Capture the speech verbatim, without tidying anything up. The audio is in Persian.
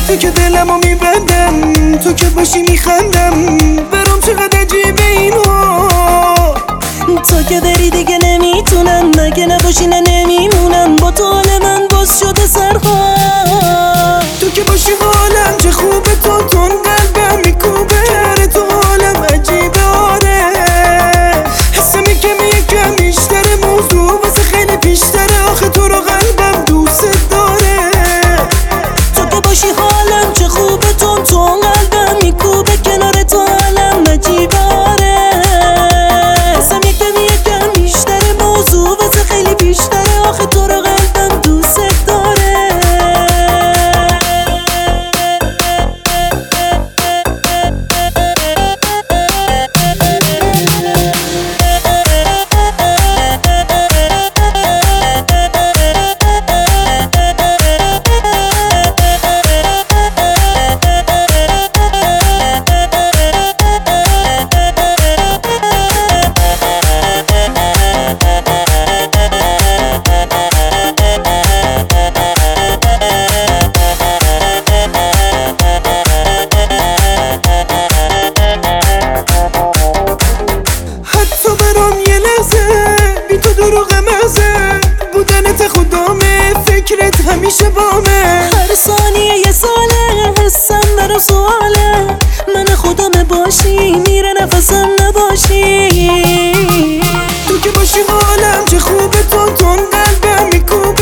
تو که دلمو میبندم، تو که باشی میخندم، برام چقدر عجیبه اینها. تو که بری دیگه نمیتونم، مگه نباشی نه نمیمونم، با تو حال من باز شده سرها. تو که باشی حالم چه خوبه، تو تون قلبم میکوبه، کنار تو حالم عجیبه. آره حسم یکم یکم بیشتره، موضوع واسه خیلی بیشتره، آخه تو رو قلبم دوست داره. تو که باشی حالم چه خوبه، تون تون قلبم میکوبه، کنار تو حالم عجیبه. آره حسم یکم یکم بیشتره، موضوع واسه خیلی بیشتره، آخه تو رو قلبم دوست داره. دروغ مزه بودنت خدامه، فکرت همیشه بامه، هر ثانیه یه ساله، حسم برا سواله، من خودم باشی میره نفسم نباشی. تو که باشی حالم چه خوبه، تو تون قلبم میکوبه،